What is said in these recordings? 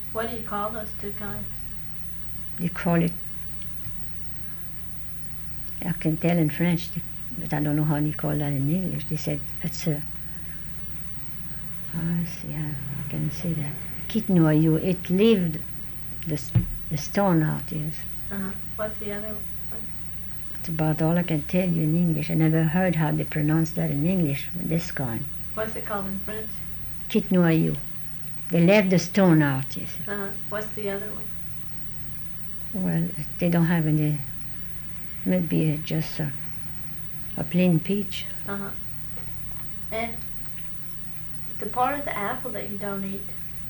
What do you call those two kinds? They call it, I can tell in French, but I don't know how they call that in English. They said it's a, let's see how I can say that. Quitte noyau, it lived the stone out, yes. What's the other one? That's about all I can tell you in English. I never heard how they pronounce that in English, this kind. What's it called in French? Quitte noyau. They left the stone out, yes. What's the other one? Well, they don't have any, maybe just a plain peach. And the part of the apple that you don't eat?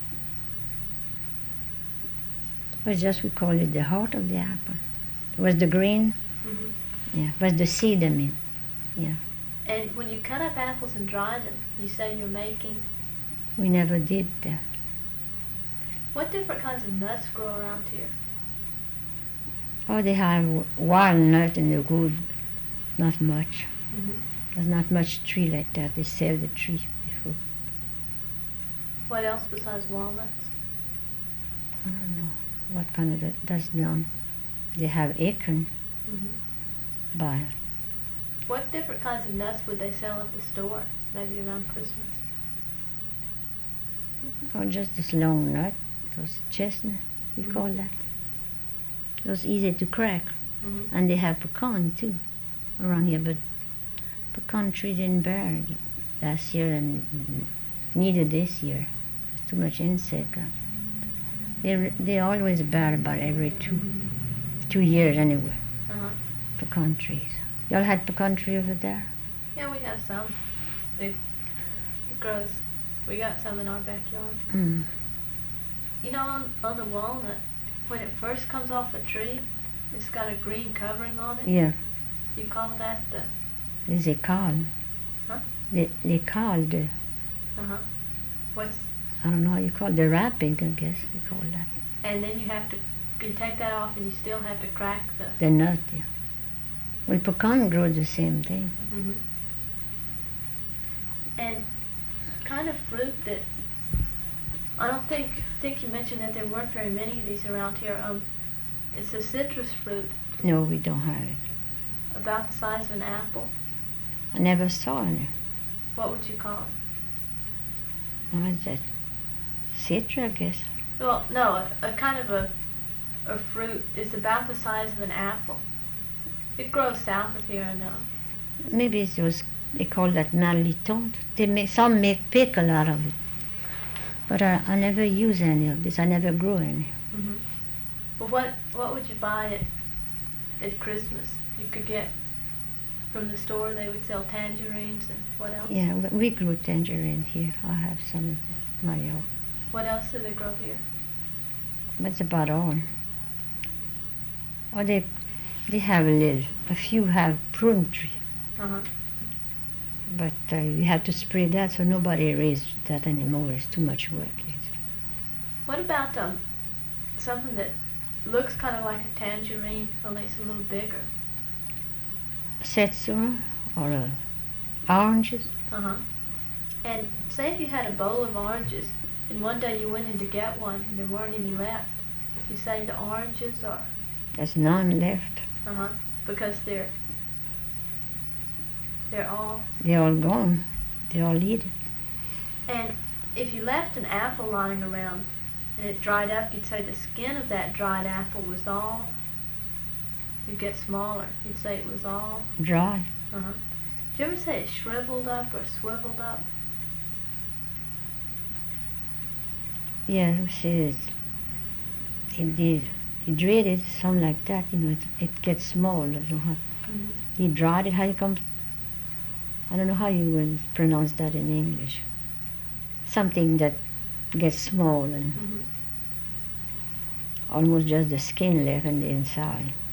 Well, just we call it the heart of the apple. It was the green, yeah, was the seed, I mean, yeah. And when you cut up apples and dry them, you say you're making? We never did that. What different kinds of nuts grow around here? Oh, they have walnut and they're good, not much. There's not much tree like that. They sell the tree before. What else besides walnuts? I don't know. What kind of that's known? They have acorn. By. What different kinds of nuts would they sell at the store, maybe around Christmas? Oh, just this long nut, those chestnut, we call that. Those easy to crack. And they have pecan too around here, but pecan tree didn't bear last year and neither this year. There's too much insect. They always bear about every 2 years anyway. Pecan trees. Y'all had pecan tree over there? Yeah, we have some. It grows. We got some in our backyard. You know, on the walnut, when it first comes off a tree, it's got a green covering on it. Yeah. You call that the? Les écales. Huh? Les cales de. What's? I don't know how you call it. The wrapping, I guess they call that. And then you take that off, and you still have to crack the. The nut, yeah. Well, pecan grows the same thing. And kind of fruit that I don't think you mentioned that there weren't very many of these around here. It's a citrus fruit. No, we don't have it. About the size of an apple. I never saw any. What would you call it? What is that? Citra, I guess. Well, no, a kind of a fruit. It's about the size of an apple. It grows south of here, I know. Maybe it was, they call that marliton. Some make pickle out of it. But I never use any of this. I never grow any. Well, what would you buy at Christmas? You could get from the store. They would sell tangerines and what else? Yeah, we grow tangerine here. I have some of my own. What else do they grow here? That's about all. Or they have a few have prune tree. But you have to spray that, so nobody raises that anymore. It's too much work. What about something that looks kind of like a tangerine, only it's a little bigger? Satsuma or oranges. And say if you had a bowl of oranges, and one day you went in to get one, and there weren't any left. You say the oranges are? There's none left. Because they're all? They're all gone. They all eat it. And if you left an apple lying around and it dried up, you'd say the skin of that dried apple was all? You'd get smaller. You'd say it was all? Dry. Did you ever say it shriveled up or swiveled up? Yeah, see, it did. He dried it, something like that, it gets small. He dried it, how you come, I don't know how you would pronounce that in English. Something that gets small and almost just the skin left on the inside.